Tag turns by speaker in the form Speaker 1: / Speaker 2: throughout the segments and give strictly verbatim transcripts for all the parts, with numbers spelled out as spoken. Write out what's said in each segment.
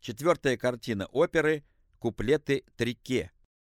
Speaker 1: Четвертая картина оперы «Куплеты Трике».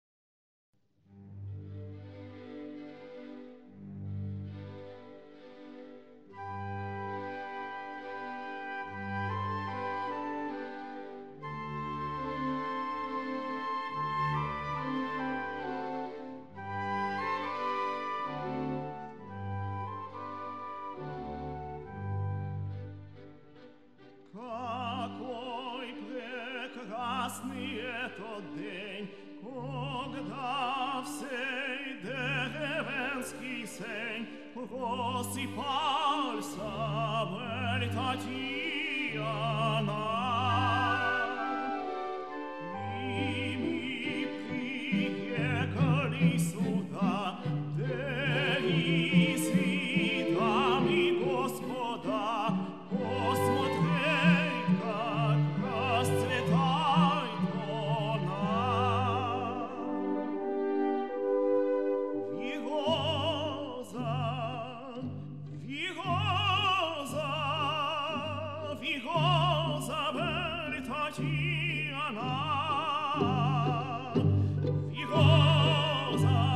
Speaker 2: Какой прекрасный этот день, когда в сей деревенский сень просыпался Бель Татьяна. И мы приехали сюда, девицы, дамы, господа, посмотреть, как расцветает она. Вигоза, Вигоза, Вигоза, Бель Татьяна. Вигоза,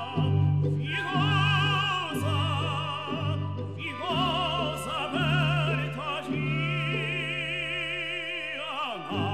Speaker 2: Вигоза, Вигоза, Бель Татьяна.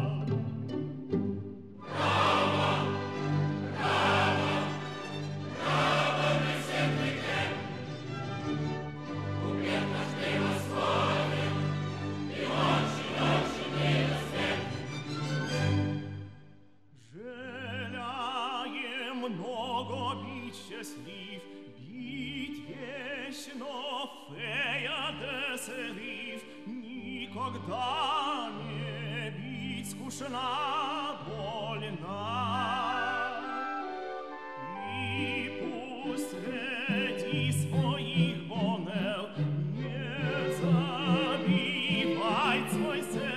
Speaker 2: Желаем много бить счастлив, бить вечно фея де сериф, никогда не бить скучна, больна. И пусть среди своих бонев не забивает свой сердце.